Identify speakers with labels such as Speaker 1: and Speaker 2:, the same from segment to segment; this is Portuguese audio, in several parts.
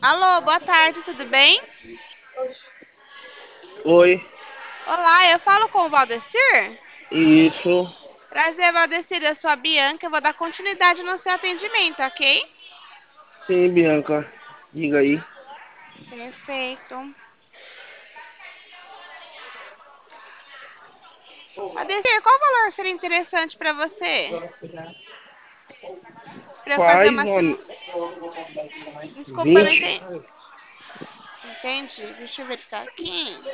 Speaker 1: Alô, boa tarde, tudo bem?
Speaker 2: Oi,
Speaker 1: Olá, eu falo com o Valdecir.
Speaker 2: isso.
Speaker 1: Prazer, Valdecir, eu sou a Bianca, eu vou dar continuidade no seu atendimento, ok?
Speaker 2: Sim, Bianca. Diga aí.
Speaker 1: Perfeito. Valdecir, qual valor seria interessante para você? Para eu fazer
Speaker 2: Faz
Speaker 1: uma
Speaker 2: uma
Speaker 1: Desculpa, não
Speaker 2: 20.
Speaker 1: entendi. Entendi, deixa eu verificar aqui.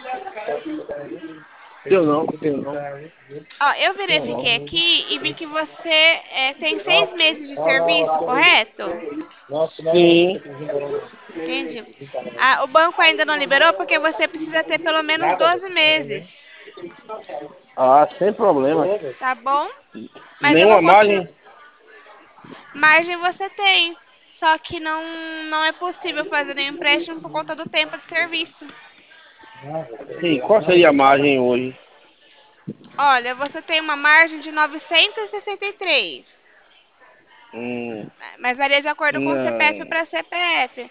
Speaker 2: Teu não.
Speaker 1: Ó, eu
Speaker 2: Teu não.
Speaker 1: verifiquei aqui e vi que você tem 6 meses de serviço, correto?
Speaker 2: Sim.
Speaker 1: Entendi. Ah, o banco ainda não liberou porque você precisa ter pelo menos 12 meses,
Speaker 2: Ah, sem problema.
Speaker 1: tá bom? Mas eu vou
Speaker 2: Nenhuma
Speaker 1: continuar.
Speaker 2: margem?
Speaker 1: Margem você tem, só que não é possível fazer nenhum empréstimo por conta do tempo de serviço.
Speaker 2: Sim, qual seria a margem hoje?
Speaker 1: Olha, você tem uma margem de 963,
Speaker 2: Hum,
Speaker 1: mas varia de acordo com CPF
Speaker 2: não.
Speaker 1: para CPF.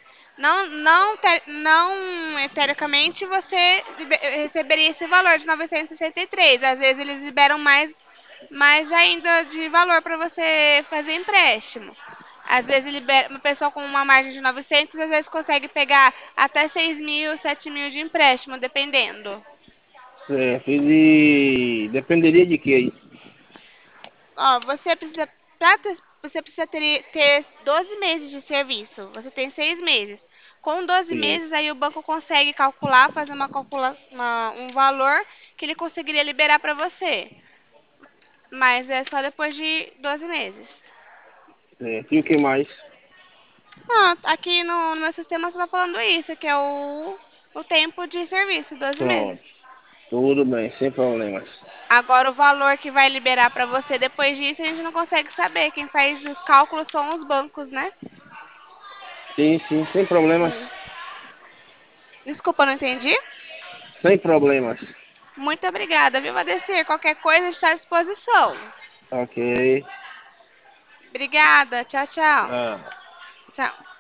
Speaker 1: Não, teoricamente, você receberia esse valor de 963. Às vezes eles liberam mais ainda de valor para você fazer empréstimo. Às vezes libera, uma pessoa com uma margem de 900, às vezes consegue pegar até 6.000, 7.000 de empréstimo, dependendo.
Speaker 2: Certo. Dependeria de quê?
Speaker 1: Ó, você precisa ter 12 meses de serviço. Você tem 6 meses. Com 12
Speaker 2: Sim,
Speaker 1: meses, aí o banco consegue calcular, fazer um valor que ele conseguiria liberar para você. Mas é só depois de 12 meses.
Speaker 2: certo. E o que mais?
Speaker 1: Ah, aqui no meu sistema só tá falando isso, que é o tempo de serviço, 12 meses.
Speaker 2: Pronto. Tudo bem, sem problemas.
Speaker 1: Agora, o valor que vai liberar para você depois disso, a gente não consegue saber. Quem faz os cálculos são os bancos, né?
Speaker 2: Sim, sim, sem problemas.
Speaker 1: Sim. Desculpa, não entendi.
Speaker 2: Sem problemas.
Speaker 1: Muito obrigada, viu, Adecir? Qualquer coisa está à disposição.
Speaker 2: Ok.
Speaker 1: Obrigada. Tchau, tchau.
Speaker 2: Ah.
Speaker 1: Tchau.